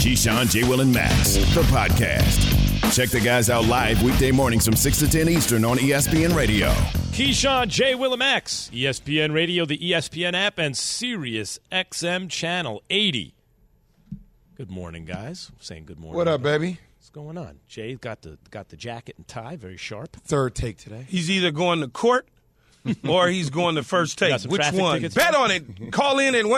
Keyshawn, J. Will, and Max, the podcast. Check the guys out live weekday mornings from 6 to 10 Eastern on ESPN Radio. Keyshawn, J. Will, and Max, ESPN Radio, the ESPN app, and Sirius XM Channel 80. Good morning, guys. I'm saying good morning. What up, baby? What's going on? Jay got the jacket and tie, very sharp. Third take today. He's either going to court or he's going to first take. some Which traffic one? tickets? Bet on it. Call in at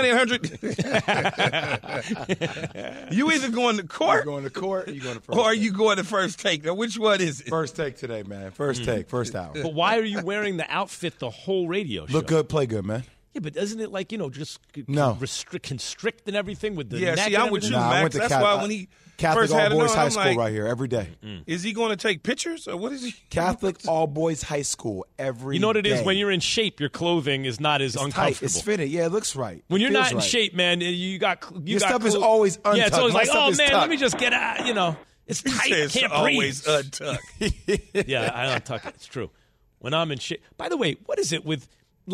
1-800. You either going to You court going to court or you going to first or take? you going to first take. Now, which one is it? First take today, man. First take, first hour. But why are you wearing the outfit the whole radio show? Look good, play good, man. Yeah, but isn't it like, just No. constrict and everything with the Yeah, neck see, and I'm with you, everything? Nah, I Max. went to That's why when he Catholic first had it All Boys on, High I'm School like, right here every day. is he going to take pictures or what is he? Catholic All Boys High School every day. You know what it is? When you're in shape, your clothing is not as it's uncomfortable. tight, it's fitted. Yeah, it looks right. When It you're feels not in right. shape, man, you got Your got stuff is clothes- always Yeah, it's untucked. always My like, stuff oh is man, tucked. let me just get out. It's He tight. I says can't always breathe. untucked. Yeah, I untuck it. It's true. When I'm in shape. By the way, what is it with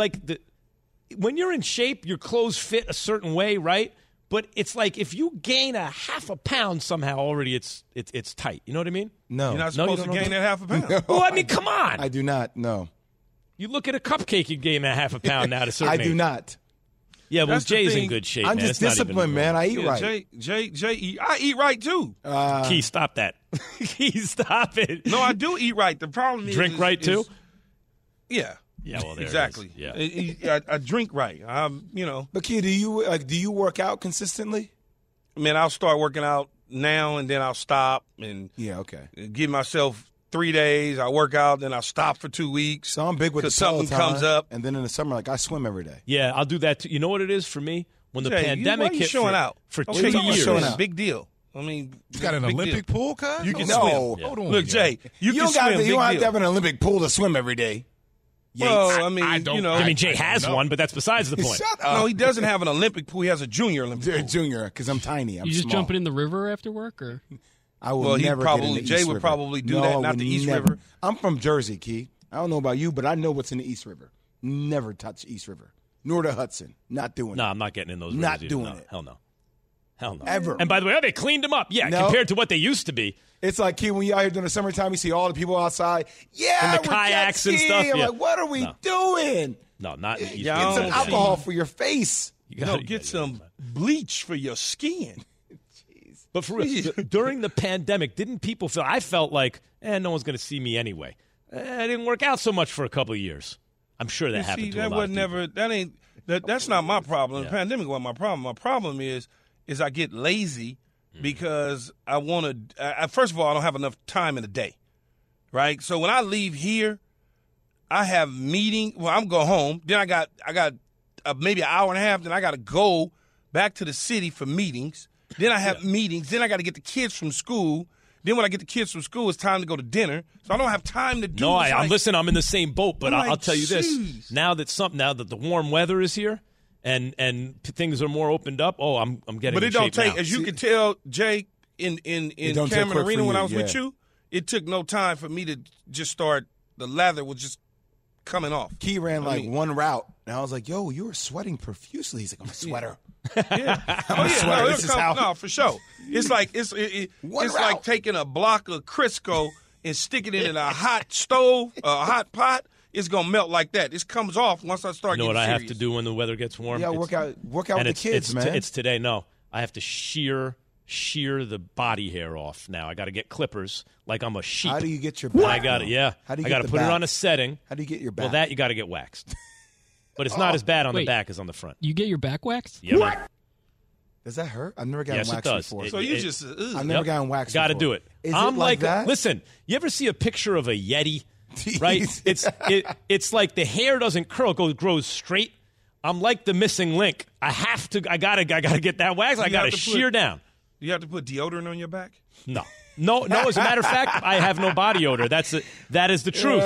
when you're in shape, your clothes fit a certain way, right? But it's like if you gain a half a pound somehow already, it's tight. You know what I mean? No. You're not No, you supposed to don't know gain that? that half a pound. Well, I mean, come on. I do not, no. You look at a cupcake, you gain a half a pound now to a certain I do age. not. Yeah, well, That's the Jay's in thing. good shape, I'm man. just It's not even disciplined, man. I eat Yeah, right. Jay, I eat right too. Key, stop that. Key, stop it. No, I do eat right. The problem is Drink right, too? Yeah. Yeah, well, there Exactly. it is. Yeah. I drink right. But Key, do you work out consistently? I'll start working out now and then I'll stop and Yeah, okay. give myself 3 days. I work out, then I'll stop for 2 weeks. So I'm big with the Because something Peloton, comes up. and then in the summer, I swim every day. Yeah, I'll do that too. You know what it is for me? When the Jay, pandemic why you hit showing out for Okay, 2 you years. showing out. Big deal. You got an Olympic pool, cuz? You can No. swim. Hold on. Look, Jay, you can don't got swim. to, Big you don't have deal. to have an Olympic pool to swim every day. Well, I don't- I mean, Jay I has know. one, but that's besides the point. Shut up. No, he doesn't have an Olympic pool. He has a junior Olympic pool. Junior, because I'm tiny. I'm You just small. jumping in the river after work, or I would Well, he'd never probably- get in the Jay East would River. probably do No, that, I not would the East never. River. I'm from Jersey, Key. I don't know about you, but I know what's in the East River. Never touch East River. Nor the Hudson. Not doing No, it. I'm not getting in those rivers Not either. doing No, it. Hell no. Hell no. Ever. And by the way, they cleaned them up. Yeah, No. compared to what they used to be. It's like, Key, when you're out here during the summertime, you see all the people outside. Yeah, And the we're kayaks jet and skiing. stuff, I'm yeah. like, what are we No. doing? No, not in the East Yeah, River. Get some don't alcohol for your face. You gotta- Get some bleach for your skin. But for real, during the pandemic, didn't people feel? I felt like, no one's going to see me anyway. I didn't work out so much for a couple of years. I'm sure that happened See, to a that lot was of people. never. That ain't. That's not my problem. Yeah. The pandemic wasn't my problem. My problem is I get lazy because I want to. First of all, I don't have enough time in the day, right? So when I leave here, I have meeting. Well, I'm go home. Then I got maybe an hour and a half. Then I got to go back to the city for meetings. Then I have meetings. Then I got to get the kids from school. Then when I get the kids from school, it's time to go to dinner. So I don't have time to do. No, it's I'm like- listen. I'm in the same boat, but I'm I'll like, tell you this: jeez. now that the warm weather is here, and things are more opened up. Oh, I'm getting. But in it don't shape take, now. as you can tell, Jay, in don't take Cameron quick Arena for when you, I was with yeah. you, it took no time for me to just start. The lather was just coming off. Key ran I like mean- one route, and I was like, yo, you were sweating profusely. He's like, I'm a sweater. Yeah. I'm a sweater. No, This is how. no, for sure. It's like it's One it's like route. taking a block of Crisco and sticking it in a hot stove, a hot pot. It's gonna melt like that. This comes off once I start. You know what getting I have serious. to do when the weather gets warm? Yeah, It's- work out and with the kids, man. It's today. No, I have to shear the body hair off now. I got to get clippers like I'm a sheep. How do you get your And back? I got it. Yeah. How do you I get got to the put it back? on a setting. How do you get your back? Well, that you got to get waxed. But it's not as bad on the wait. back as on the front. you get your back waxed? Yeah, what? Does that hurt? I've never gotten Yes, it waxed does. before. It- So you just. I've never gotten waxed Got to before. do it. Is I'm it like that? Listen, you ever see a picture of a Yeti? Right? It's like the hair doesn't curl, it grows straight. I'm like the missing link. I gotta get that wax. I You gotta have to put- shear down. You have to put deodorant on your back. No. As a matter of fact, I have no body odor. That is the truth.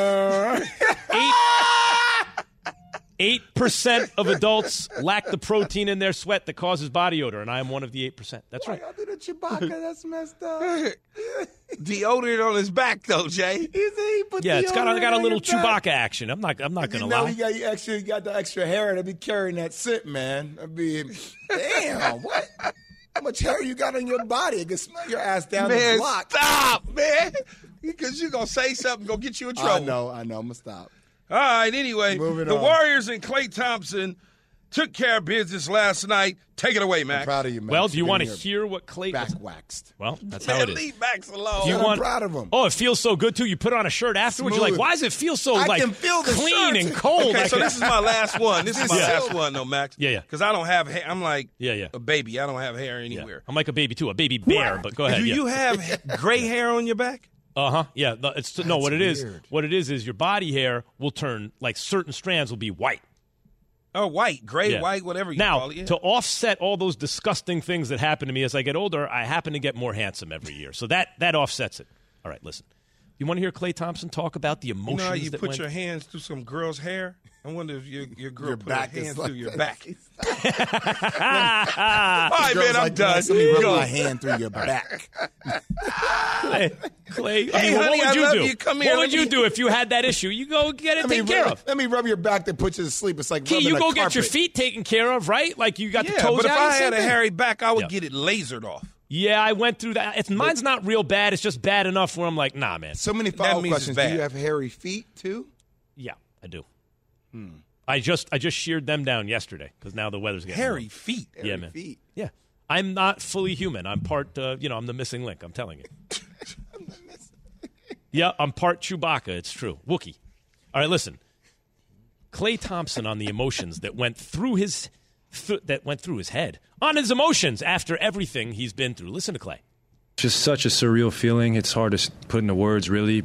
8% of adults lack the protein in their sweat that causes body odor, and I am one of the 8%. That's right. I do the Chewbacca. That's messed up. Deodorant on his back, though, Jay. Yeah, it's got a little Chewbacca action. I'm not You gonna know, lie. you got the extra hair to be carrying that scent, man. I mean, damn, what? much hair you got on your body. It can smell your ass down the Man, block. stop, man. Because you're going to say something, going to get you in trouble. I know. I'm going to stop. All right, anyway, Moving the on. Warriors and Klay Thompson took care of business last night. Take it away, Max. I'm proud of you, man. Well, do you want to hear what Klay? Back waxed. Well, that's how it is. Leave Max alone. I'm proud of him. Oh, it feels so good too. You put on a shirt afterwards. You're like, Smooth. why does it feel so I like can feel the clean shirt. and cold? Okay, so this is my last one. This is my last one, though, Max. Yeah. Because I don't have hair. I'm like Yeah. a baby. I don't have hair Yeah. anywhere. I'm like a baby too, a baby bear. But go ahead. Do yeah. you have gray hair on your back? Yeah. What it is. weird. What it is your body hair will turn like certain strands will be white. Oh, white, gray, Yeah. white, whatever you Now, call it. Yeah. to offset all those disgusting things that happen to me as I get older, I happen to get more handsome every year. So that offsets it. All right, listen. You want to hear Klay Thompson talk about the emotions You know how you that put went? your hands through some girl's hair? I wonder if your girl Your put back her is hands like through your that. back. All right, Girls man, I'm like, done. Let me rub Go. my hand through your back. Clay, Hey, what honey, would I you love do? you. Come here, What let would you me- do if you had that issue? You go get it taken care of. Let me rub your back that puts you to sleep. It's like Key, rubbing you a go get your carpet. feet taken care of, right? Like you got the Yeah, toes but if out. I the same had a thing. hairy back, I would Yeah. get it lasered off. Yeah, I went through that. Mine's not real bad. It's just bad enough where I'm like, nah, man. So many That follow-up means it's questions. Do bad. you have hairy feet too? Yeah, I do. I just sheared them down yesterday because now the weather's getting Hairy warm. feet. Yeah, Hairy man. feet. Yeah, I'm not fully human. I'm part. I'm the missing link. I'm telling you. Yeah, I'm part Chewbacca. It's true. Wookiee. All right, listen. Klay Thompson on the emotions that went through his head on his emotions after everything he's been through. Listen to Klay. Just such a surreal feeling. It's hard to put into words, really.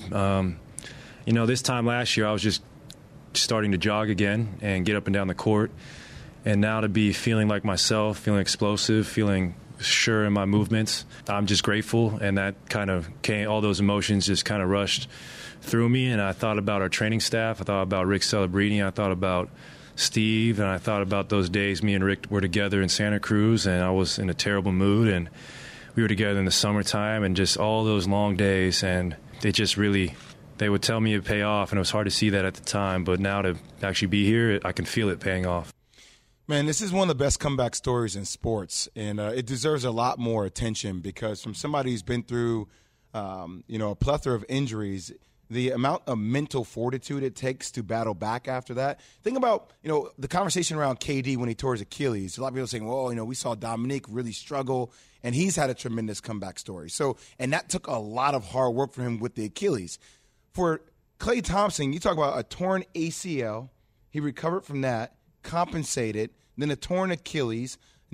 This time last year, I was just starting to jog again and get up and down the court. And now to be feeling like myself, feeling explosive, feeling sure in my movements, I'm just grateful. And that kind of came, all those emotions just kind of rushed through me. And I thought about our training staff. I thought about Rick Celebrini. I thought about Steve. And I thought about those days me and Rick were together in Santa Cruz. And I was in a terrible mood. And we were together in the summertime and just all those long days. And it just really, they would tell me it'd pay off. And it was hard to see that at the time. But now to actually be here, I can feel it paying off. Man, this is one of the best comeback stories in sports, and it deserves a lot more attention because from somebody who's been through, a plethora of injuries, the amount of mental fortitude it takes to battle back after that. Think about, the conversation around KD when he tore his Achilles. A lot of people saying, well, we saw Dominique really struggle, and he's had a tremendous comeback story. So, and that took a lot of hard work for him with the Achilles. For Klay Thompson, you talk about a torn ACL. He recovered from that, compensated, then a torn Achilles,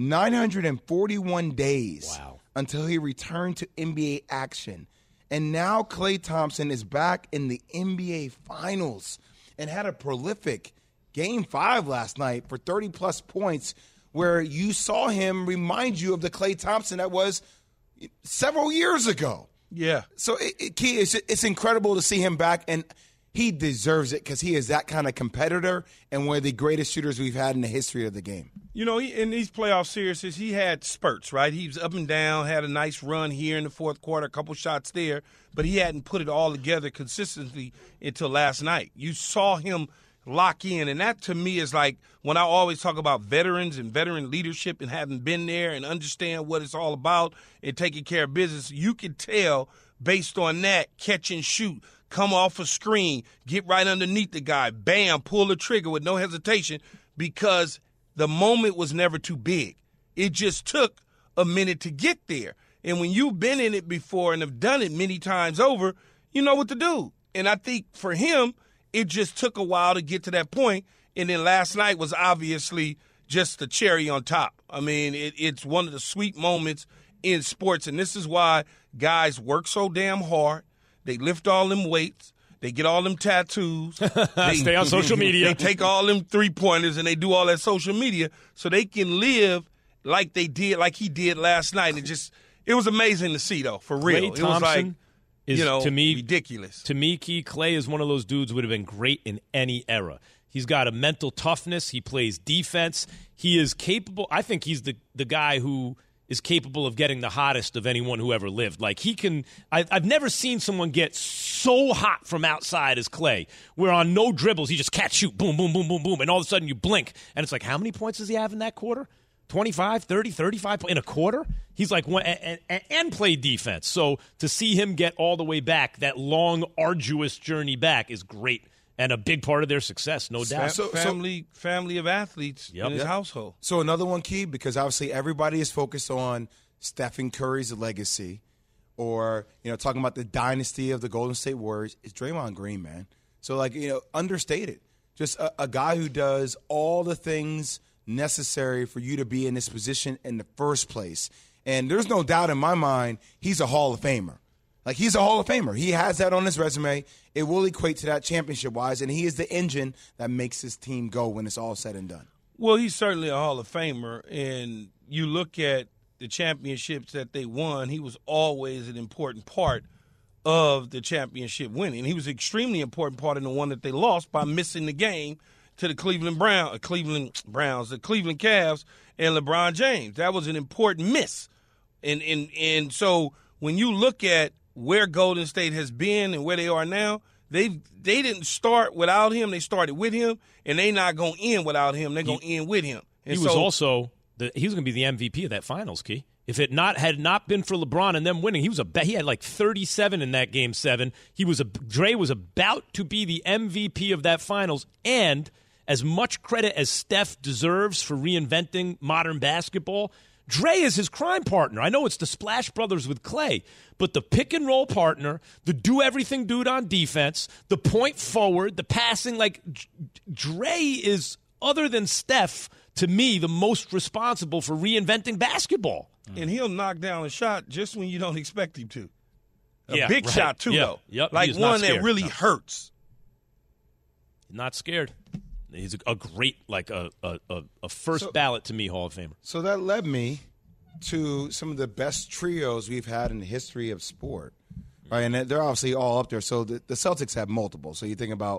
941 days until he returned to NBA action. And now Klay Thompson is back in the NBA Finals and had a prolific Game 5 last night for 30-plus points where you saw him remind you of the Klay Thompson that was several years ago. Yeah. So, it's incredible to see him back, and he deserves it because he is that kind of competitor and one of the greatest shooters we've had in the history of the game. In these playoff series, he had spurts, right? He was up and down, had a nice run here in the fourth quarter, a couple shots there, but he hadn't put it all together consistently until last night. You saw him lock in, and that to me is like when I always talk about veterans and veteran leadership and having been there and understand what it's all about and taking care of business, you can tell based on that, catch and shoot, come off a screen, get right underneath the guy, bam, pull the trigger with no hesitation because the moment was never too big. It just took a minute to get there. And when you've been in it before and have done it many times over, you know what to do. And I think for him, it just took a while to get to that point. And then last night was obviously just the cherry on top. I mean, it's one of the sweet moments in sports. And this is why guys work so damn hard. They lift all them weights. They get all them tattoos. They stay on social media. They take all them three-pointers and they do all that social media so they can live like they did, like he did last night. It was amazing to see, though, for real. Klay It was like, Thompson is, to me, ridiculous. To me, Klay is one of those dudes who would have been great in any era. He's got a mental toughness. He plays defense. He is capable. I think he's the guy who is capable of getting the hottest of anyone who ever lived. Like he can – I've never seen someone get so hot from outside as Klay, where on no dribbles he just catch, shoot, boom, boom, boom, boom, boom, and all of a sudden you blink. And it's like, how many points does he have in that quarter? 25, 30, 35 in a quarter? He's like and play defense. So to see him get all the way back, that long, arduous journey back is great and a big part of their success, no doubt. Family of athletes in his household. So another one, Key, because obviously everybody is focused on Stephen Curry's legacy or, talking about the dynasty of the Golden State Warriors. It's Draymond Green, man. So, understate it. Just a guy who does all the things necessary for you to be in this position in the first place. And there's no doubt in my mind he's a Hall of Famer. He's a Hall of Famer. He has that on his resume. It will equate to that championship-wise, and he is the engine that makes his team go when it's all said and done. Well, he's certainly a Hall of Famer, and you look at the championships that they won, he was always an important part of the championship winning. He was an extremely important part in the one that they lost by missing the game to the Cleveland Browns, the Cleveland Cavs, and LeBron James. That was an important miss. And so when you look at where Golden State has been and where they are now, they didn't start without him. They started with him, and they're not going to end without him. They're going to end with him. And he was also he was going to be the MVP of that finals, Key. If it had not been for LeBron and them winning, he had like 37 in that Game 7. Dre was about to be the MVP of that finals, and as much credit as Steph deserves for reinventing modern basketball, Dre is his crime partner. I know it's the Splash Brothers with Clay, but the pick-and-roll partner, the do-everything dude on defense, the point forward, the passing, Dre is, other than Steph, to me, the most responsible for reinventing basketball. And he'll knock down a shot just when you don't expect him to. A big right. shot, too, though. Yep. One that really hurts. Not scared. He's a great, a first ballot to me Hall of Famer. So that led me to some of the best trios we've had in the history of sport, right? And they're obviously all up there. So the Celtics have multiple. So you think about,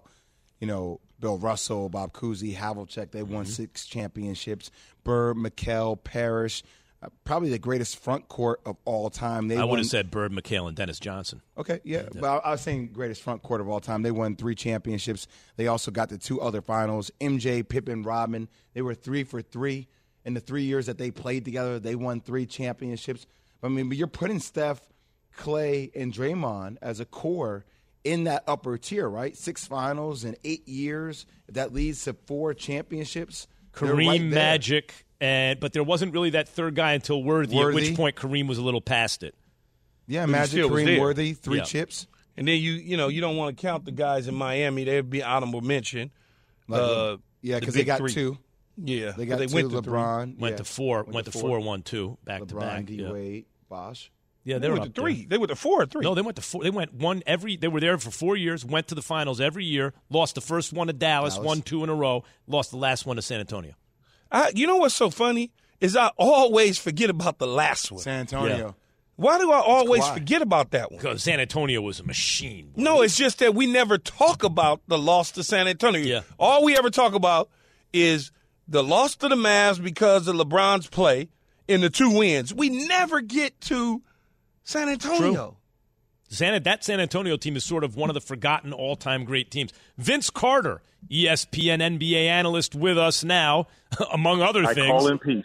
Bill Russell, Bob Cousy, Havlicek. They won 6 championships. Bird, McHale, Parrish. Probably the greatest front court of all time. I would have said Bird, McHale, and Dennis Johnson. Okay, yeah. But I was saying greatest front court of all time. They won 3 championships. They also got the 2 other finals. MJ, Pippen, Rodman. They were 3 for 3 in the 3 years that they played together. They won 3 championships. But you're putting Steph, Clay, and Draymond as a core in that upper tier, right? 6 finals in 8 years. That leads to 4 championships. Kareem, right Magic. But there wasn't really that third guy until Worthy, at which point Kareem was a little past it. Yeah, Magic, Kareem, Worthy, 3 chips. And then you don't want to count the guys in Miami. They'd be honorable mention. Because they got 3. 2. Yeah, they got 2. Went to LeBron went to 4. Went to 4, 1, 2, back LeBron, to back. D-Wade, Bosh. Yeah, they went to 3. They went to 4 or 3. No, they went to 4. They went one every. They were there for 4 years. Went to the finals every year. Lost the first one to Dallas. Won 2 in a row. Lost the last one to San Antonio. You know what's so funny is I always forget about the last one. San Antonio. Yeah. Why do I always forget about that one? Because San Antonio was a machine. Boy. No, it's just that we never talk about the loss to San Antonio. Yeah. All we ever talk about is the loss to the Mavs because of LeBron's play and the 2 wins. We never get to San Antonio. True. That San Antonio team is sort of one of the forgotten all-time great teams. Vince Carter, ESPN NBA analyst with us now, among other things. I call in peace.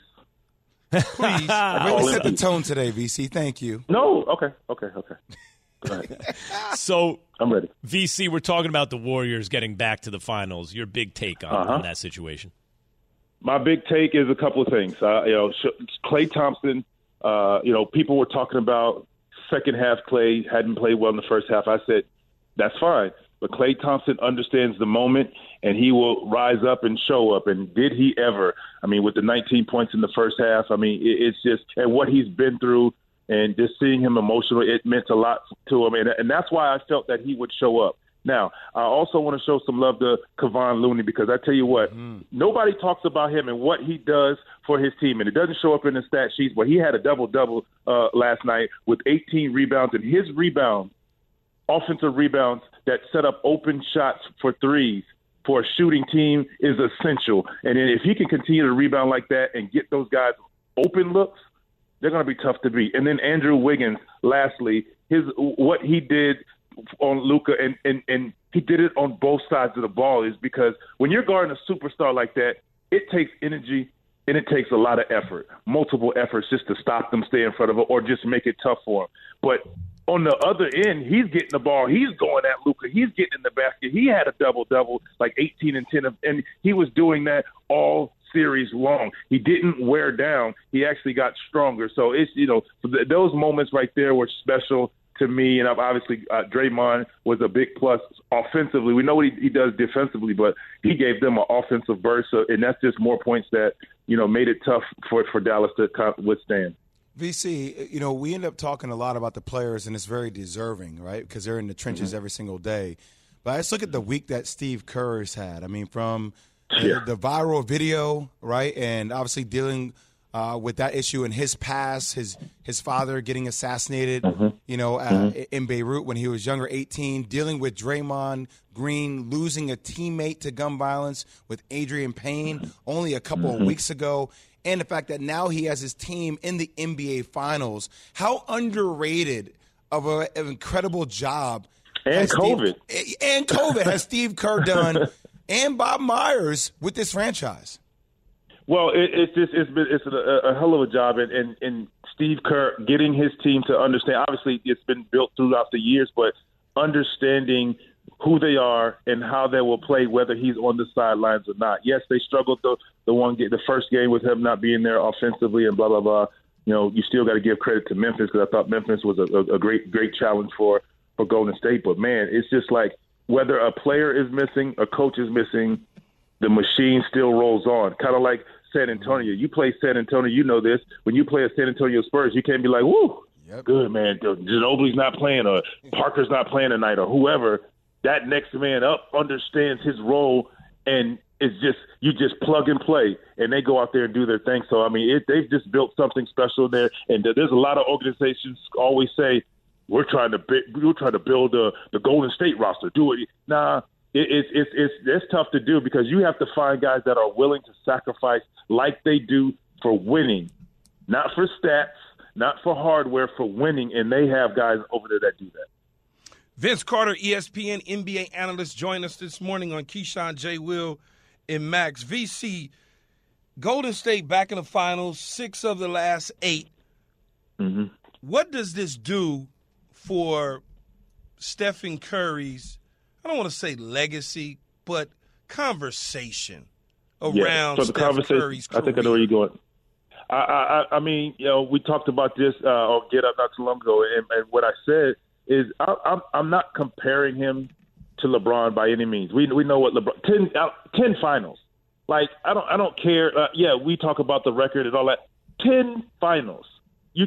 Please. Really set the tone today, VC. Thank you. No, okay. Go ahead. So, I'm ready. VC, we're talking about the Warriors getting back to the finals. Your big take on that situation. My big take is a couple of things. Klay Thompson, people were talking about second half Klay hadn't played well in the first half. I said, that's fine. But Klay Thompson understands the moment, and he will rise up and show up. And did he ever? With the 19 points in the first half, it's just – and what he's been through and just seeing him emotionally, it meant a lot to him. And that's why I felt that he would show up. Now, I also want to show some love to Kevon Looney because I tell you what, nobody talks about him and what he does for his team. And it doesn't show up in the stat sheets, but he had a double-double last night with 18 rebounds. And his rebounds, offensive rebounds that set up open shots for threes for a shooting team is essential. And if he can continue to rebound like that and get those guys open looks, they're going to be tough to beat. And then Andrew Wiggins, lastly, what he did on Luka, and he did it on both sides of the ball, is because when you're guarding a superstar like that, it takes energy and it takes a lot of effort, multiple efforts just to stop them, stay in front of it, or just make it tough for them. But on the other end, he's getting the ball. He's going at Luka. He's getting in the basket. He had a double-double, like 18 and 10, and he was doing that all series long. He didn't wear down. He actually got stronger. So it's, those moments right there were special to me. And obviously Draymond was a big plus offensively. We know what he does defensively, but he gave them an offensive burst. So, and that's just more points that, made it tough for Dallas to withstand. VC, we end up talking a lot about the players, and it's very deserving, right? Because they're in the trenches every single day. But let's look at the week that Steve Kerr has had. I mean, from the viral video, right, and obviously dealing with that issue in his past, his father getting assassinated, in Beirut when he was younger, 18, dealing with Draymond Green losing a teammate to gun violence with Adrian Payne only a couple of weeks ago, and the fact that now he has his team in the NBA Finals. How underrated of an incredible job and COVID has Steve Kerr done and Bob Myers with this franchise? Well, it's a hell of a job, and Steve Kerr getting his team to understand. Obviously, it's been built throughout the years, but understanding who they are and how they will play, whether he's on the sidelines or not. Yes, they struggled the first game with him not being there offensively and blah blah blah. You still got to give credit to Memphis, because I thought Memphis was a great challenge for Golden State. But man, it's just like whether a player is missing, a coach is missing, the machine still rolls on. Kind of like San Antonio. You play San Antonio, you know this. When you play a San Antonio Spurs, you can't be like, woo, good, man. Ginobili's not playing, or Parker's not playing tonight, or whoever. That next man up understands his role, and it's just you just plug and play, and they go out there and do their thing. So, I mean, they've just built something special there. And there's a lot of organizations always say, we're trying to build the Golden State roster. Do it. Nah. It's tough to do, because you have to find guys that are willing to sacrifice like they do for winning, not for stats, not for hardware, for winning, and they have guys over there that do that. Vince Carter, ESPN NBA analyst, joined us this morning on Keyshawn, J. Will, and Max. VC, Golden State back in the finals, 6 of the last 8. Mm-hmm. What does this do for Stephen Curry's, I don't want to say legacy, but conversation around Steph Curry's career? I think I know where you're going. I mean, we talked about this on Get Up not too long ago, and what I said is I'm not comparing him to LeBron by any means. We know what LeBron 10 finals. Like I don't care. We talk about the record and all that. 10 finals. You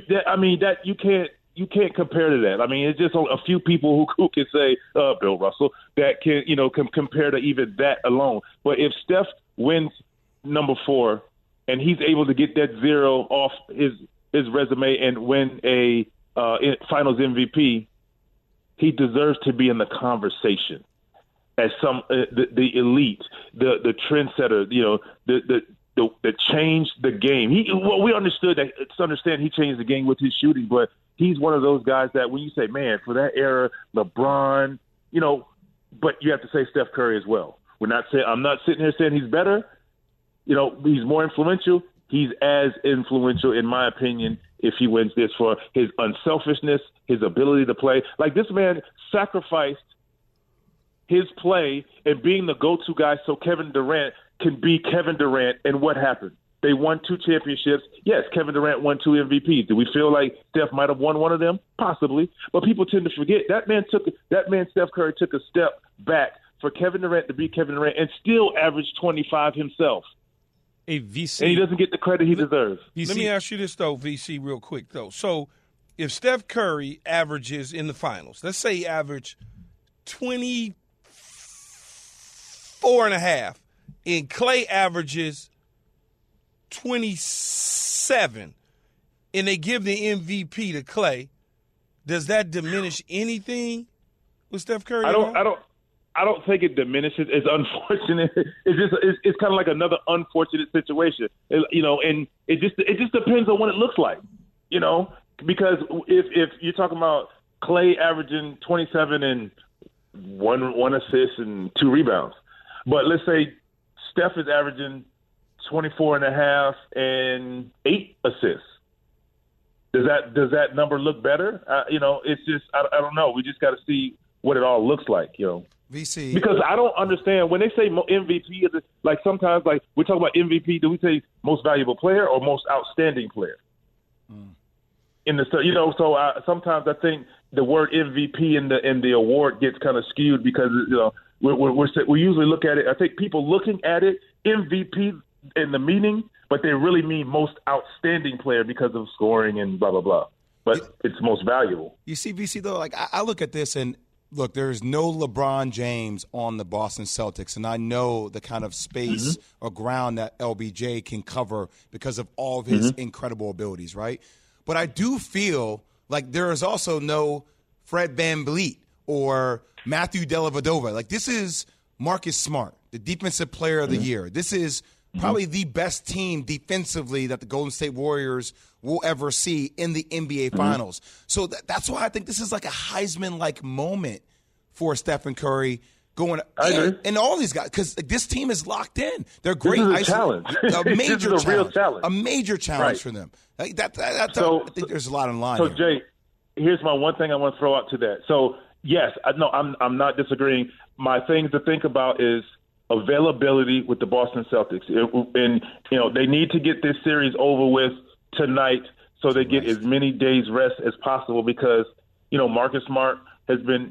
can't compare to that. I mean, it's just a few people who can say Bill Russell that can compare to even that alone. But if Steph wins number 4 and he's able to get that 0 off his resume and win a Finals MVP, he deserves to be in the conversation as the elite, the trendsetter. That changed the game. We understood that. It's understand he changed the game with his shooting, but he's one of those guys that when you say, man, for that era, LeBron, but you have to say Steph Curry as well. I'm not sitting here saying he's better. He's more influential. He's as influential, in my opinion, if he wins this, for his unselfishness, his ability to play. Like, this man sacrificed his play and being the go-to guy so Kevin Durant can be Kevin Durant. And what happened? They won 2 championships. Yes, Kevin Durant won 2 MVPs. Do we feel like Steph might have won one of them? Possibly. But people tend to forget that man, Steph Curry, took a step back for Kevin Durant to be Kevin Durant and still averaged 25 himself. Hey, VC. And he doesn't get the credit he deserves. VC. Let me ask you this, though, VC, real quick, though. So if Steph Curry averages in the finals, let's say he averaged 24.5, and Klay averages 27, and they give the MVP to Klay, does that diminish anything with Steph Curry? I don't think it diminishes. It's unfortunate. It's kind of like another unfortunate situation, and it just depends on what it looks like, because if you're talking about Klay averaging 27 and one assist and 2 rebounds, but let's say Steph is averaging 24.5 and 8 assists. Does that number look better? It's just I don't know. We just got to see what it all looks like, VC. Because I don't understand when they say MVP. Like sometimes, like we talk about MVP, do we say most valuable player or most outstanding player? In the so sometimes I think the word MVP in the award gets kind of skewed because we usually look at it. I think people looking at it MVP in the meaning, but they really mean most outstanding player because of scoring and blah blah blah. But it's most valuable. You see, VC though, like I look at this and. Look, there's no LeBron James on the Boston Celtics, and I know the kind of space or ground that LBJ can cover because of all of his incredible abilities, right? But I do feel like there is also no Fred VanVleet or Matthew Dellavedova. Like, this is Marcus Smart, the Defensive Player of the Year. This is probably the best team defensively that the Golden State Warriors will ever see in the NBA Finals. So that's why I think this is like a Heisman-like moment for Stephen Curry going and all these guys, because this team is locked in. They're great. This is a challenge. A major this is a real challenge. A major challenge for them. Like I think there's a lot in line. So here. Jay, here's my one thing I want to throw out to that. So yes, I'm not disagreeing. My thing to think about is availability with the Boston Celtics, and they need to get this series over with tonight so they get as many days rest as possible because Marcus Smart has been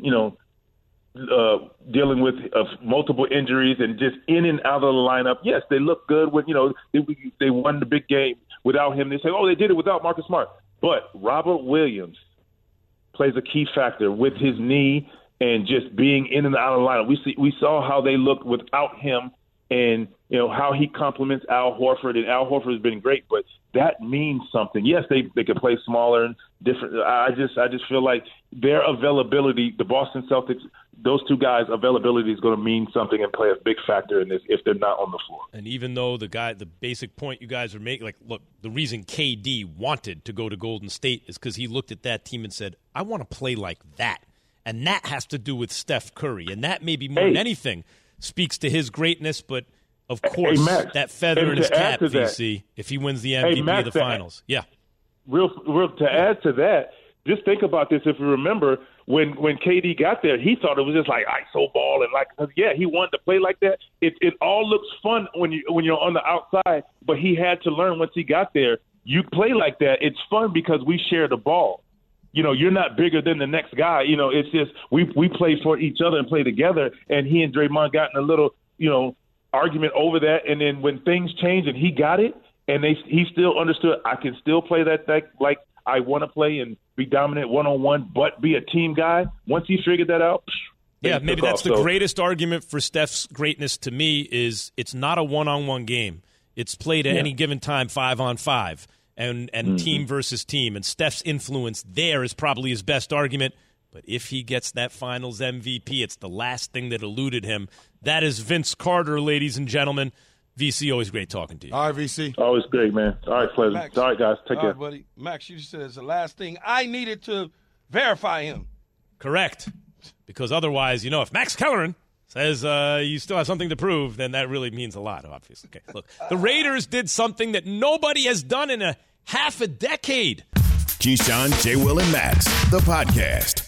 dealing with multiple injuries and just in and out of the lineup. Yes, they look good when they won the big game without him. They say, oh, they did it without Marcus Smart, but Robert Williams plays a key factor with his knee and just being in and out of the lineup. We saw how they looked without him, and how he complements Al Horford. And Al Horford has been great, but that means something. Yes, they could play smaller and different. I just feel like their availability, the Boston Celtics, those two guys' availability is going to mean something and play a big factor in this if they're not on the floor. And even though the basic point you guys are making, like, look, the reason KD wanted to go to Golden State is because he looked at that team and said, I want to play like that. And that has to do with Steph Curry. And that maybe more than anything speaks to his greatness, but of course, Max, that feather in his cap, VC, if he wins the MVP of the finals. Yeah. Real to add to that, just think about this. If you remember, when KD got there, he thought it was just like iso ball and he wanted to play like that. It all looks fun when you're on the outside, but he had to learn once he got there. You play like that. It's fun because we share the ball. You're not bigger than the next guy. It's just we play for each other and play together. And he and Draymond got in a little, argument over that. And then when things changed and he got it, and he still understood I can still play that like I want to play and be dominant one-on-one, but be a team guy. Once he figured that out, yeah, maybe that's the greatest argument for Steph's greatness to me is it's not a one-on-one game. It's played at any given time 5-on-5. And team versus team. And Steph's influence there is probably his best argument. But if he gets that finals MVP, it's the last thing that eluded him. That is Vince Carter, ladies and gentlemen. VC, always great talking to you. All right, VC. Always great, man. All right, pleasure. Max, all right, guys. Take care. All right, buddy. Max, you said it's the last thing I needed to verify him. Correct. Because otherwise, if Max Kellerin says you still have something to prove, then that really means a lot, obviously. Okay, look, the Raiders did something that nobody has done in a half a decade. Keyshawn, J. Will, and Max, the podcast.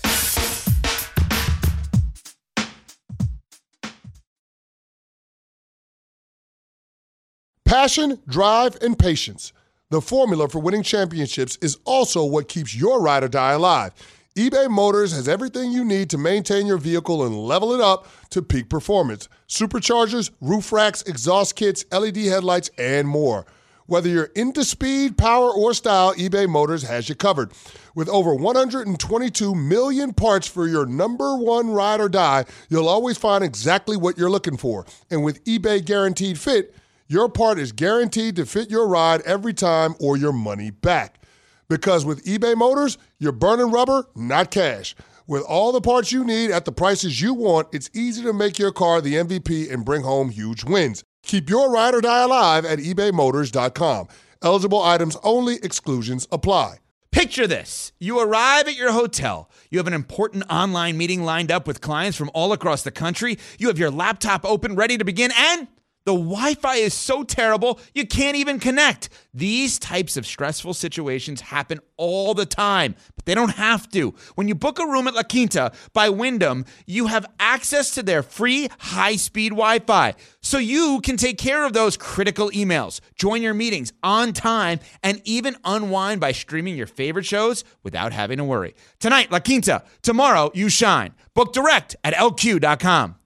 Passion, drive, and patience. The formula for winning championships is also what keeps your ride or die alive. eBay Motors has everything you need to maintain your vehicle and level it up to peak performance. Superchargers, roof racks, exhaust kits, LED headlights, and more. Whether you're into speed, power, or style, eBay Motors has you covered. With over 122 million parts for your number one ride or die, you'll always find exactly what you're looking for. And with eBay Guaranteed Fit, your part is guaranteed to fit your ride every time or your money back. Because with eBay Motors, you're burning rubber, not cash. With all the parts you need at the prices you want, it's easy to make your car the MVP and bring home huge wins. Keep your ride or die alive at ebaymotors.com. Eligible items only. Exclusions apply. Picture this. You arrive at your hotel. You have an important online meeting lined up with clients from all across the country. You have your laptop open, ready to begin, and The Wi-Fi is so terrible, you can't even connect. These types of stressful situations happen all the time, but they don't have to. When you book a room at La Quinta by Wyndham, you have access to their free high-speed Wi-Fi, so you can take care of those critical emails, join your meetings on time, and even unwind by streaming your favorite shows without having to worry. Tonight, La Quinta. Tomorrow, you shine. Book direct at LQ.com.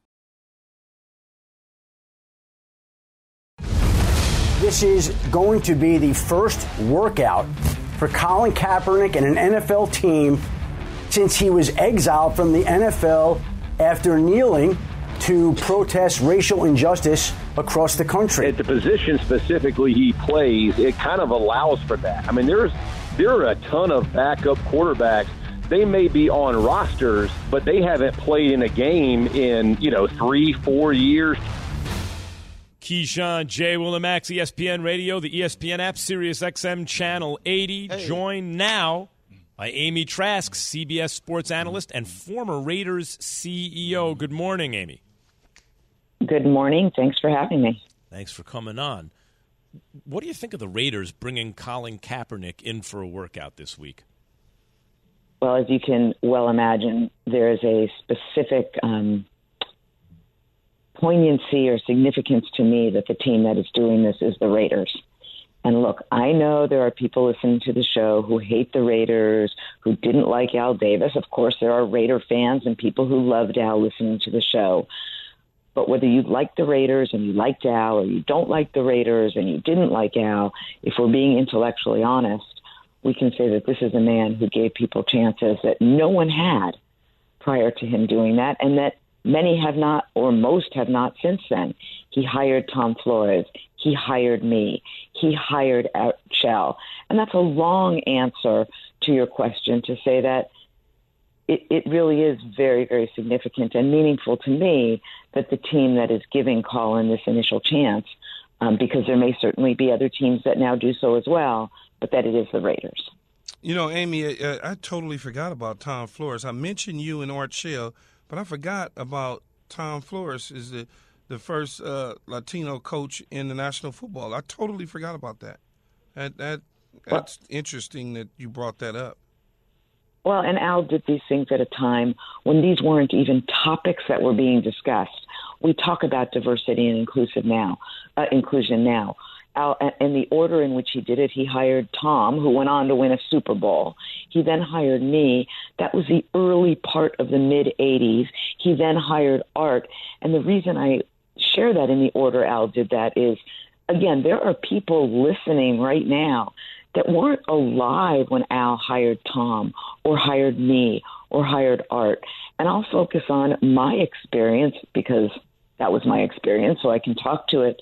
This is going to be the first workout for Colin Kaepernick and an NFL team since he was exiled from the NFL after kneeling to protest racial injustice across the country. At the position specifically he plays, it kind of allows for that. I mean, there are a ton of backup quarterbacks. They may be on rosters, but they haven't played in a game in, 3-4 years. Keyshawn, J. Willimax, ESPN Radio, the ESPN app, Sirius XM Channel 80. Hey. Joined now by Amy Trask, CBS sports analyst and former Raiders CEO. Good morning, Amy. Good morning. Thanks for having me. Thanks for coming on. What do you think of the Raiders bringing Colin Kaepernick in for a workout this week? Well, as you can well imagine, there is a specific poignancy or significance to me that the team that is doing this is the Raiders. And look, I know there are people listening to the show who hate the Raiders, who didn't like Al Davis. Of course, there are Raider fans and people who loved Al listening to the show. But whether you like the Raiders and you liked Al, or you don't like the Raiders and you didn't like Al, if we're being intellectually honest, we can say that this is a man who gave people chances that no one had prior to him doing that, and that many have not, or most have not since then. He hired Tom Flores. He hired me. He hired Shell. And that's a long answer to your question to say that it really is very, very significant and meaningful to me that the team that is giving Colin this initial chance, because there may certainly be other teams that now do so as well, but that it is the Raiders. Amy, I totally forgot about Tom Flores. I mentioned you and Art Shell, but I forgot about Tom Flores is the first Latino coach in the National Football. I totally forgot about that. That's interesting that you brought that up. Well, and Al did these things at a time when these weren't even topics that were being discussed. We talk about diversity and inclusion now. Al, in the order in which he did it, he hired Tom, who went on to win a Super Bowl. He then hired me. That was the early part of the mid-'80s. He then hired Art. And the reason I share that in the order Al did that is, again, there are people listening right now that weren't alive when Al hired Tom or hired me or hired Art. And I'll focus on my experience because that was my experience, so I can talk to it.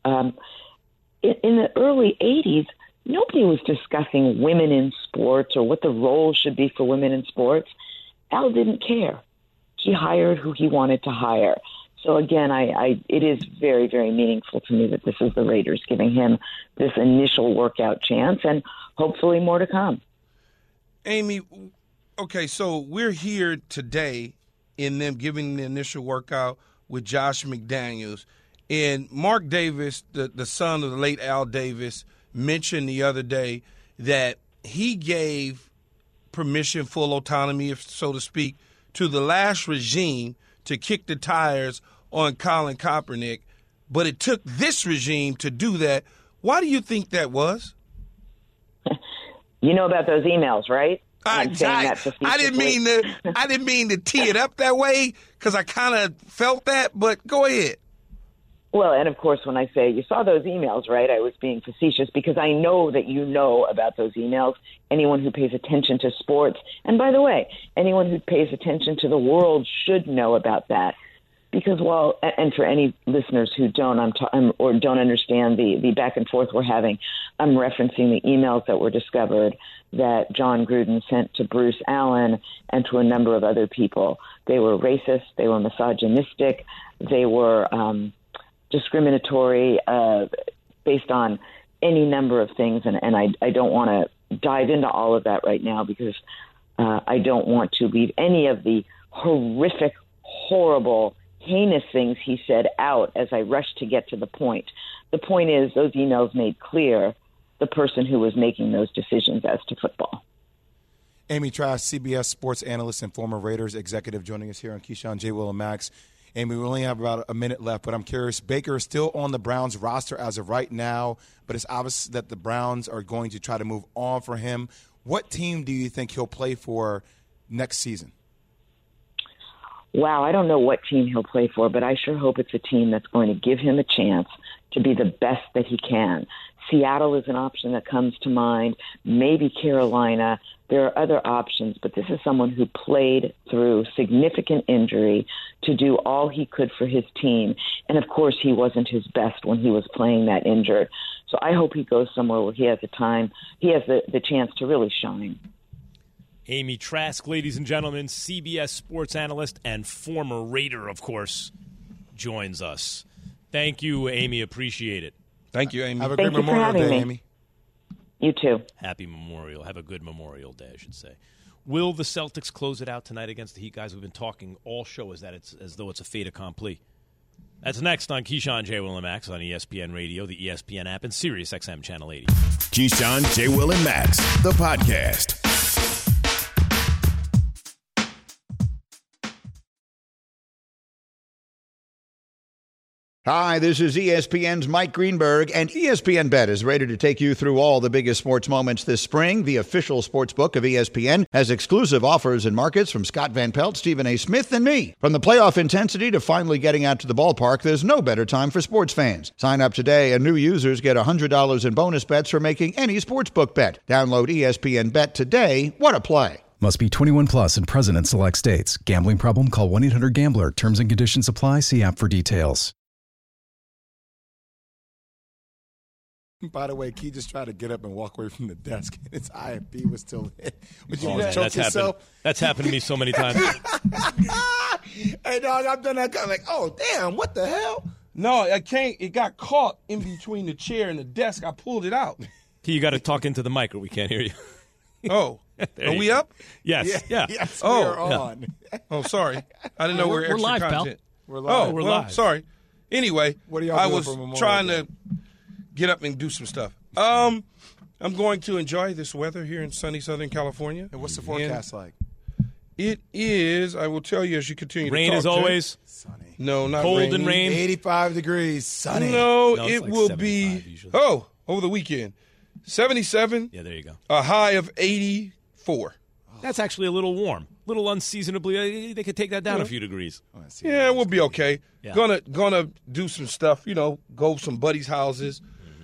In the early 80s, nobody was discussing women in sports or what the role should be for women in sports. Al didn't care. He hired who he wanted to hire. So again, it is very, very meaningful to me that this is the Raiders giving him this initial workout chance and hopefully more to come. Amy, okay, so we're here today in them giving the initial workout with Josh McDaniels. And Mark Davis, the son of the late Al Davis, mentioned the other day that he gave permission, full autonomy, so to speak, to the last regime to kick the tires on Colin Kaepernick, but it took this regime to do that. Why do you think that was? You know about those emails, right? I didn't mean to tee it up that way because I kind of felt that, but go ahead. Well, and of course, when I say you saw those emails, right, I was being facetious because I know that you know about those emails. Anyone who pays attention to sports, and by the way, anyone who pays attention to the world should know about that. Because and for any listeners who don't, or don't understand the back and forth we're having, I'm referencing the emails that were discovered that John Gruden sent to Bruce Allen and to a number of other people. They were racist, they were misogynistic, they were discriminatory based on any number of things. And I don't want to dive into all of that right now because I don't want to leave any of the horrific, horrible, heinous things he said out as I rushed to get to the point. The point is, those emails made clear the person who was making those decisions as to football. Amy Trask, CBS sports analyst and former Raiders executive, joining us here on Keyshawn, J. Will, and Max. Amy, we only have about a minute left, but I'm curious. Baker is still on the Browns roster as of right now, but it's obvious that the Browns are going to try to move on for him. What team do you think he'll play for next season? Wow, I don't know what team he'll play for, but I sure hope it's a team that's going to give him a chance to be the best that he can. Seattle is an option that comes to mind, maybe Carolina. There are other options, but this is someone who played through significant injury to do all he could for his team. And, of course, he wasn't his best when he was playing that injured. So I hope he goes somewhere where he has the chance to really shine. Amy Trask, ladies and gentlemen, CBS sports analyst and former Raider, of course, joins us. Thank you, Amy. Appreciate it. Thank you, Amy. Have a great Memorial Day, Amy. You too. Happy Memorial. Have a good Memorial Day, I should say. Will the Celtics close it out tonight against the Heat? Guys, we've been talking all show as though it's a fait accompli. That's next on Keyshawn, J. Will, and Max on ESPN Radio, the ESPN app, and Sirius XM Channel 80. Keyshawn, J. Will, and Max, the podcast. Hi, this is ESPN's Mike Greenberg, and ESPN Bet is ready to take you through all the biggest sports moments this spring. The official sports book of ESPN has exclusive offers and markets from Scott Van Pelt, Stephen A. Smith, and me. From the playoff intensity to finally getting out to the ballpark, there's no better time for sports fans. Sign up today, and new users get $100 in bonus bets for making any sportsbook bet. Download ESPN Bet today. What a play. Must be 21 plus and present in select states. Gambling problem? Call 1-800-GAMBLER. Terms and conditions apply. See app for details. By the way, Key just tried to get up and walk away from the desk, and his IFB was still lit. Would you choke yourself? That's happened to me so many times. Hey, dog, I've done that kind of like, oh, damn, what the hell? No, I can't. It got caught in between the chair and the desk. I pulled it out. Key, you got to talk into the mic or we can't hear you. Oh. Are we up? Yes. Yeah. Yes, we're on. Yeah. Oh, sorry. I didn't know we were extra live, content. pal. We're live. Oh, we're well, live. Sorry. Anyway, what are y'all I doing was for Memorial trying Day? to get up and do some stuff. I'm going to enjoy this weather here in sunny Southern California. And what's the forecast like? It is, I will tell you as you continue Rain to talk. as always. Sunny. No, not Cold rainy. and rain. 85 degrees, sunny. No, No, it's it like will 75 be, usually. over the weekend. 77, Yeah, there you go. a high of 84. That's actually a little warm. A little unseasonably. They could take that down a few degrees. Yeah, we'll be okay. Yeah. Gonna do some stuff, go some buddies' houses,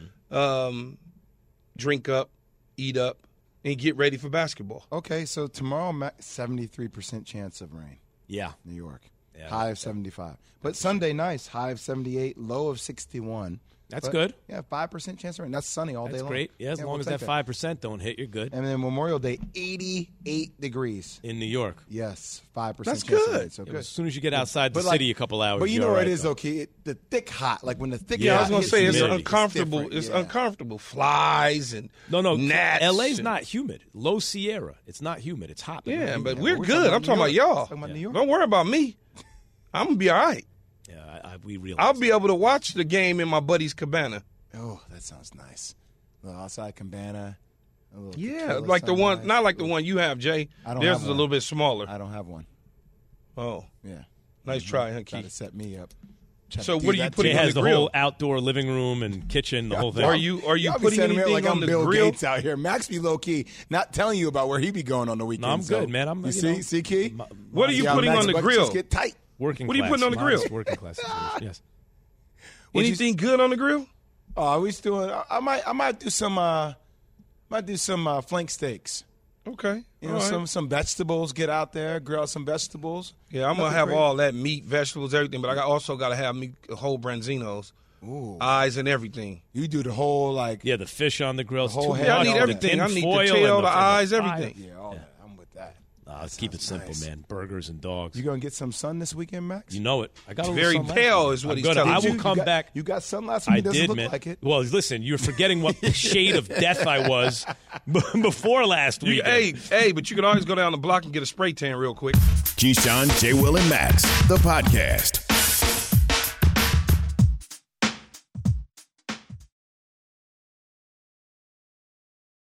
drink up, eat up, and get ready for basketball. Okay, so tomorrow, 73% chance of rain. Yeah. New York. Yeah. High of 75. But Sunday, nice. High of 78, low of 61. That's But, good. Yeah, 5% chance of rain. That's sunny all day That's long. great. Yeah, as long we'll as take that 5% don't hit, you're good. And then Memorial Day, 88 degrees. In New York. Yes, 5% That's chance good. of rain. So Yeah, good. as soon as you get outside the But city a couple hours, But you you're know all what right, it is, though. though, Key? The thick hot, like when the thick Yeah, hot I was gonna hits say it's humidity, uncomfortable. different, It's yeah. uncomfortable. Flies and No, gnats. LA's and- not humid. Low Sierra. It's not humid. It's hot. Yeah, but Yeah, we're we're good. talking I'm talking about New York. y'all. Talking about New York. Don't worry about me. I'm gonna be all right. Yeah, we realize. I'll be able to watch the game in my buddy's cabana. Oh, that sounds nice. A little outside cabana. A little Yeah, tequila like the one, sunrise. not like the one you have, Jay. I don't Theirs have is a one. little bit smaller. I don't have one. Oh, Yeah. nice try, huh, Try Keith? to set me up. So what are you putting Jay on has the the grill? whole outdoor living room and kitchen, the whole thing. Are you Y'all be putting setting me up anything like on I'm the Bill grill? Gates out here. Max be low key, not telling you about where he be going on the weekend. No, I'm good, man. I'm, you you see, know, see, Key. What are you Yeah, putting Max on the buckets grill? just get tight. Working What are you class. putting on the Mine's grill? Working class situation, yes. Anything good on the grill? Oh, we doing. I might do some. Flank steaks. Okay, You know, all right. some vegetables. Get out there, grill some vegetables. Yeah, I'm gonna Nothing have crazy. all that meat, vegetables, everything. But I also gotta have meat, whole branzinos, eyes and everything. You do the whole like. Yeah, the fish on the grill. whole head. Yeah, I need all everything. tin I need the foil tail, and the eyes, fire. everything. Yeah, all that. I'm with that. Let's keep it simple, nice. man. Burgers and dogs. You gonna get some sun this weekend, Max? You know it. I got a little Very sun last pale week. is what I'm he's gonna- telling I you. will come back. You got sun last week. I It doesn't did, look man. like it. Well, listen, you're forgetting what shade of death I was before last week. Hey, but you can always go down the block and get a spray tan real quick. Keyshawn, J. Will, and Max, the podcast.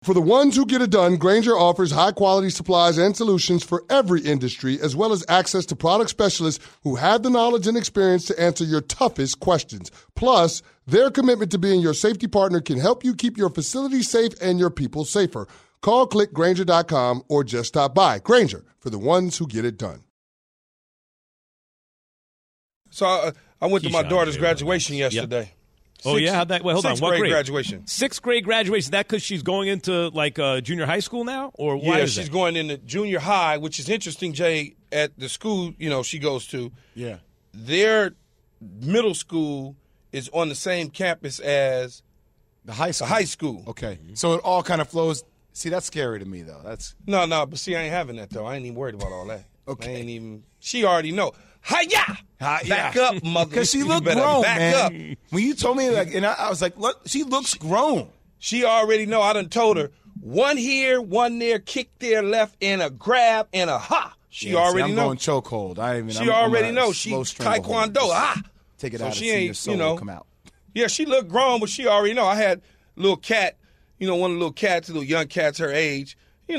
For the ones who get it done, Grainger offers high-quality supplies and solutions for every industry, as well as access to product specialists who have the knowledge and experience to answer your toughest questions. Plus, their commitment to being your safety partner can help you keep your facility safe and your people safer. Call, click Grainger.com, or just stop by. Grainger, for the ones who get it done. So I went to my daughter's graduation yesterday. Oh, yeah? How'd that? Wait, hold on. Sixth What grade grade? graduation. Sixth grade graduation. Is that because she's going into, like, junior high school now? Or why Yeah, is she's that? going into junior high, which is interesting, Jay, at the school, she goes to. Yeah. Their middle school is on the same campus as the high school. The high school. Okay. So it all kind of flows. See, that's scary to me, though. That's No, but see, I ain't having that, though. I ain't even worried about all that. Okay. I ain't even – she already know. Hi-ya! Back yeah. up, mother. Because she You looked better grown, back man. up. When you told me, and I was like, look, she looks grown. She already know. I done told her one here, one there, kick there, left, and a grab, and a ha. She already I'm know. going chokehold. She already know. She taekwondo. Ah. Take it So out. she and see ain't, your soul you know. come out. Yeah, she looked grown, but she already know. I had a little cat, one of the little cats, little young cats her age. He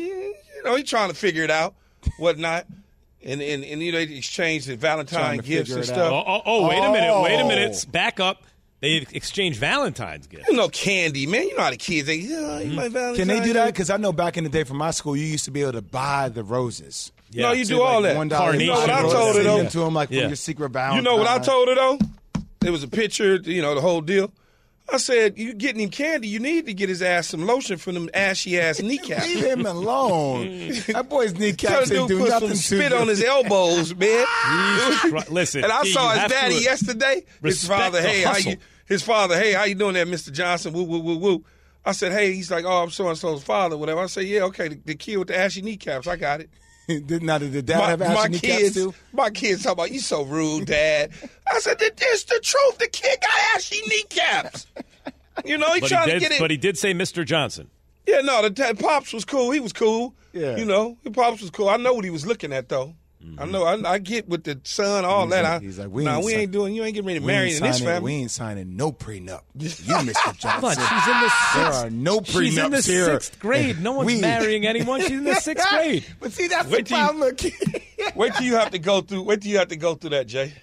trying to figure it out, whatnot. And they exchanged the Valentine gifts and stuff. Wait a minute. Back up. They exchanged Valentine's gifts. Candy, man. You know how the kids, my Valentine's. Can they do that? Because I know back in the day from my school, you used to be able to buy the roses. Yeah. No, you do all that. $1 You know what I told her, though? To them, like, from your secret Valentine. You know what I told her, though? There was a picture, the whole deal. I said, you getting him candy, you need to get his ass some lotion from them ashy-ass kneecaps. Leave him alone. That boy's kneecaps ain't do put nothing some to spit you. on his elbows, man. Listen, and I saw you his have daddy to yesterday. His father, the hustle. how you doing there, Mr. Johnson? Woo, woo, woo, woo. I said, hey, he's like, oh, I'm so-and-so's father, whatever. I said, yeah, okay, the kid with the ashy kneecaps, I got it. Now, did the dad have ashy kneecaps too? My kids talk about, you so rude, Dad. I said, it's the truth. The kid got ashy kneecaps. He trying to get it. But he did say Mr. Johnson. Yeah, no, the Pops was cool. He was cool. Yeah. The Pops was cool. I know what he was looking at, though. Mm-hmm. I know. I get with the son, all that. He's like, you ain't getting ready to marry in this family. We ain't signing no prenup. You, Mr. Johnson. Come on, she's in the There are no prenups She's in the here. sixth grade. No one's marrying anyone. She's in the sixth grade. But see, that's the problem. Wait till you have to go through. Wait till you have to go through that, Jay.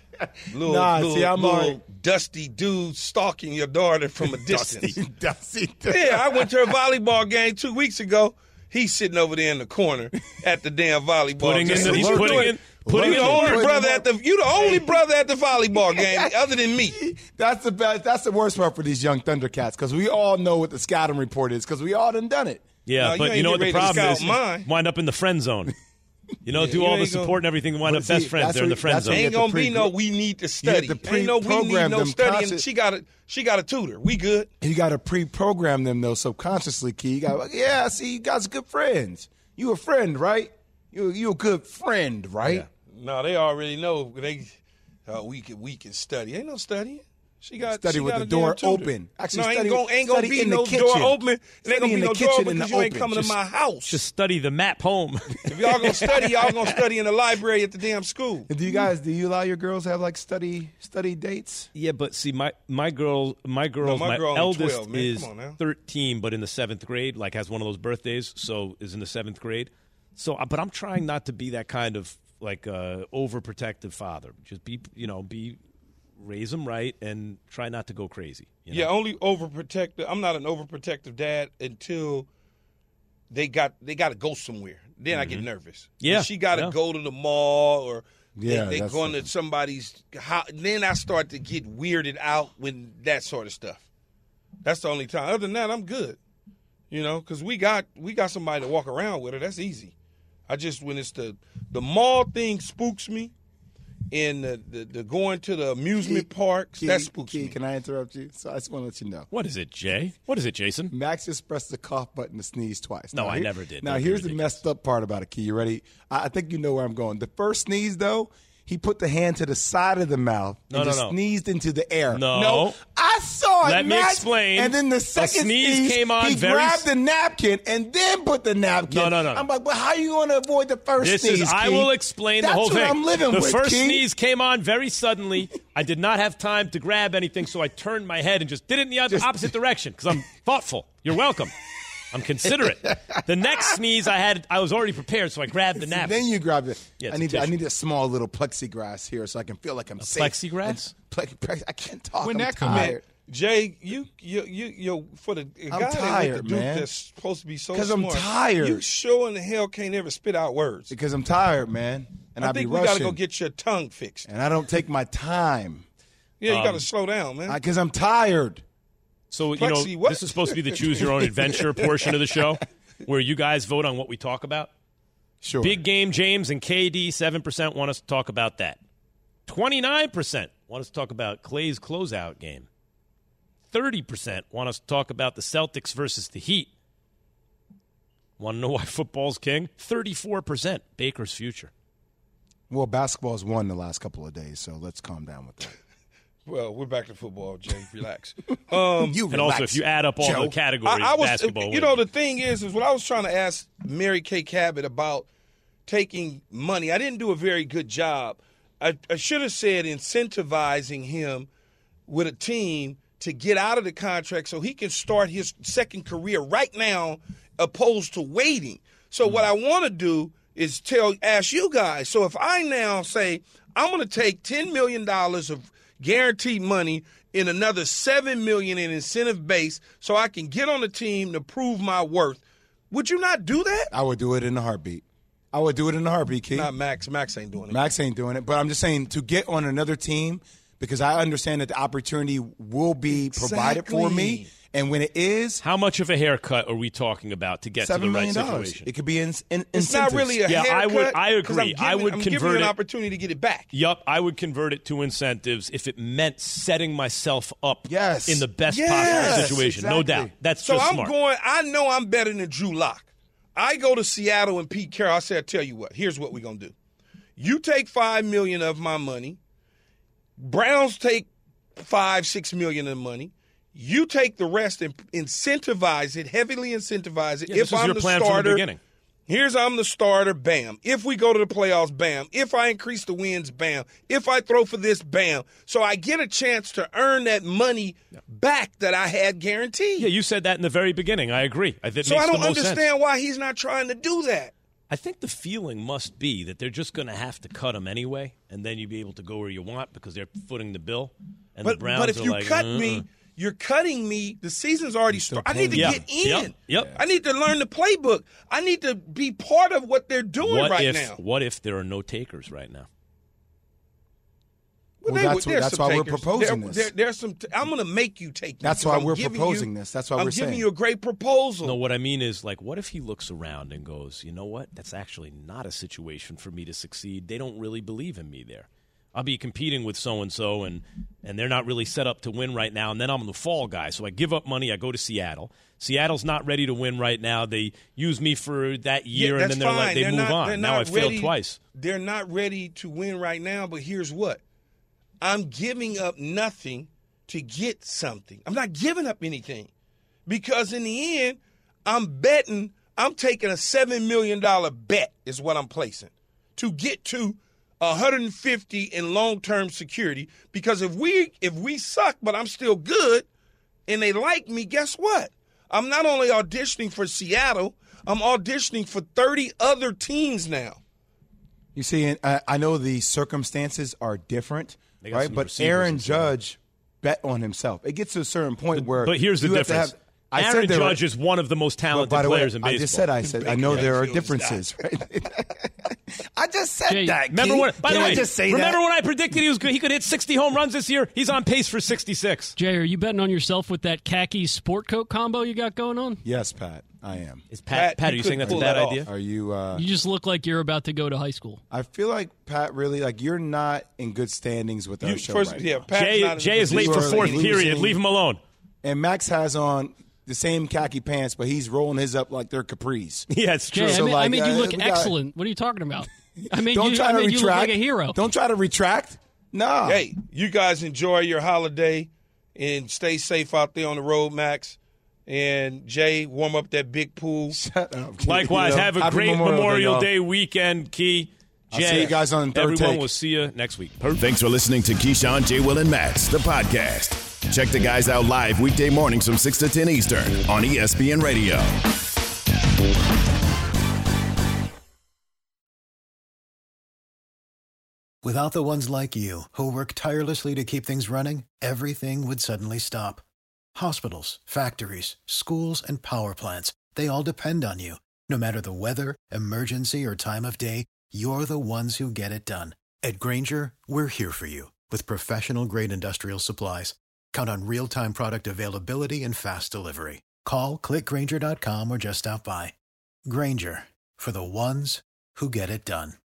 Little dusty dude stalking your daughter from a distance. Dusty. Yeah, I went to a volleyball game 2 weeks ago. He's sitting over there in the corner at the damn volleyball game. He's You the only brother at the volleyball game other than me. That's the best. That's the worst part for these young Thundercats because we all know what the scouting report is because we all done it. Yeah, but you know what the problem is? Wind up in the friend zone. Do all the support and everything, wind up best friends. They're in the friend zone. Ain't gonna be we need to study. Ain't no we need no study. And she got a tutor. We good. You got to pre-program them though subconsciously. Key, you got see, you guys are good friends. You a friend, right? You a good friend, right? Yeah. No, they already know. We can study. Ain't no studying. She got study with the door open. Actually, ain't gonna be no door open. It ain't gonna be no door open because you ain't coming to my house. Just study the map home. If y'all gonna study, y'all gonna study in the library at the damn school. And do you allow your girls to have like study dates? Yeah, but see, my eldest 12, is 13, but in the 7th grade, like has one of those birthdays, so is in the 7th grade. So, but I'm trying not to be that kind of like overprotective father. Just raise them right and try not to go crazy. Yeah, only overprotective. I'm not an overprotective dad until they got to go somewhere. Then I get nervous. Yeah, when she got to go to the mall or they going to somebody's house. Then I start to get weirded out when that sort of stuff. That's the only time. Other than that, I'm good. Because we got somebody to walk around with her. That's easy. I just when it's the mall thing spooks me. In the going to the amusement parks, that spooks me. Can I interrupt you? So I just want to let you know. What is it, Jay? What is it, Jason? Max just pressed the cough button to sneeze twice. No, I never did. Now, here's the messed up part about it, Key. You ready? I think you know where I'm going. The first sneeze, though, he put the hand to the side of the mouth and sneezed into the air. No. I saw it, Let me explain. And then the second sneeze came on he grabbed the napkin and then put the napkin. No. I'm like, but how are you going to avoid the first sneeze, I will explain That's the whole what thing. I'm living the with, first Key. sneeze came on very suddenly. I did not have time to grab anything, so I turned my head and just did it in the opposite direction because I'm thoughtful. You're welcome. I'm considerate. The next sneeze I was already prepared, so I grabbed the napkin. Then you grab it. Yeah, I need a small little plexiglass here so I can feel like I'm safe. Plexiglass? I can't talk. When I'm that come tired. Jay, you for the guy I'm that tired, went to Duke man. that's supposed to be so 'Cause smart. I'm tired. You sure in the hell can't ever spit out words. Because I'm tired, man. And I be think we rushing. got to go get your tongue fixed. And I don't take my time. Yeah, you got to slow down, man. Because I'm tired. So, Plexi, what? this is supposed to be the choose your own adventure portion of the show where you guys vote on what we talk about. Sure. Big game, James and KD, 7% want us to talk about that. 29% want us to talk about Clay's closeout game. 30% want us to talk about the Celtics versus the Heat. Want to know why football's king? 34% Baker's future. Well, basketball's won the last couple of days, so let's calm down with that. Well, we're back to football, Jay. Relax. And also, if you add up all the categories, basketball wins. The thing is when I was trying to ask Mary Kay Cabot about taking money, I didn't do a very good job. I should have said incentivizing him with a team to get out of the contract so he can start his second career right now opposed to waiting. So what I want to do is ask you guys. So if I now say I'm going to take $10 million of guaranteed money in another $7 million in incentive base so I can get on the team to prove my worth, would you not do that? I would do it in a heartbeat. I would do it in a heartbeat, Keith. Not Max. Max ain't doing it. Max ain't doing it. But I'm just saying to get on another team because I understand that the opportunity will be provided for me. And when it is, how much of a haircut are we talking about to get to the right situation? It could be in It's not really a haircut. I agree. I'm convert giving you an it. opportunity to get it back. Yup, I would convert it to incentives if it meant setting myself up in the best possible situation. Exactly. No doubt. That's so just I'm smart. I know I'm better than Drew Lock. I go to Seattle and Pete Carroll. I say, I tell you what, here's what we're going to do. You take $5 million of my money. Browns take $5-6 million of money. You take the rest and incentivize it, heavily incentivize it. Yeah, this was your plan from the beginning. I'm the starter, bam. If we go to the playoffs, bam. If I increase the wins, bam. If I throw for this, bam. So I get a chance to earn that money back that I had guaranteed. Yeah, you said that in the very beginning. I agree. I don't understand why he's not trying to do that. I think the feeling must be that they're just going to have to cut him anyway, and then you'll be able to go where you want because they're footing the bill. And the Browns but if are you like, cut me, you're cutting me. The season's already started. I need to get in. Yep. I need to learn the playbook. I need to be part of what they're doing now. What if there are no takers right now? Well, that's why we're proposing this. There's some. I'm going to make you take. That's why we're proposing this. That's why we're saying. I'm giving you a great proposal. No, what I mean is, like, what if he looks around and goes, you know what? That's actually not a situation for me to succeed. They don't really believe in me there. I'll be competing with so-and-so, and they're not really set up to win right now, and then I'm the fall guy. So I give up money. I go to Seattle. Seattle's not ready to win right now. They use me for that year, and then they're like, they move on. Now I failed twice. They're not ready to win right now, but here's what. I'm giving up nothing to get something. I'm not giving up anything because in the end, I'm taking a $7 million bet is what I'm placing to get to 150 in long-term security, because if we suck but I'm still good and they like me, guess what? I'm not only auditioning for Seattle, I'm auditioning for 30 other teams now. You see, I know the circumstances are different, right? But Aaron Judge bet on himself. It gets to a certain point where But here's the difference. Aaron Judge is one of the most talented players in baseball. I said, I know there are differences, right? I just said that. Remember when? By the way, remember when I predicted he was good? He could hit 60 home runs this year. He's on pace for 66. Jay, are you betting on yourself with that khaki sport coat combo you got going on? Yes, Pat, I am. Is Pat, are you saying that's a bad idea? Are you? You just look like you're about to go to high school. I feel like Pat really you're not in good standings with our show right now. Jay is late for fourth period. Leave him alone. And Max has on the same khaki pants, but he's rolling his up like they're capris. Yeah, it's true. Jay, I made you look excellent. What are you talking about? I made you look like a hero. Don't try to retract. No. Hey, you guys enjoy your holiday and stay safe out there on the road, Max. And Jay, warm up that big pool. Shut up. Likewise, have a great Memorial Day weekend, Key. Jay, I'll see you guys on third everyone take. will see you next week. Thanks for listening to Keyshawn, J. Will, and Max, the podcast. Check the guys out live weekday mornings from 6 to 10 Eastern on ESPN Radio. Without the ones like you, who work tirelessly to keep things running, everything would suddenly stop. Hospitals, factories, schools, and power plants, they all depend on you. No matter the weather, emergency, or time of day, you're the ones who get it done. At Grainger, we're here for you with professional-grade industrial supplies. Count on real-time product availability and fast delivery. Call, click Grainger.com, or just stop by. Grainger, for the ones who get it done.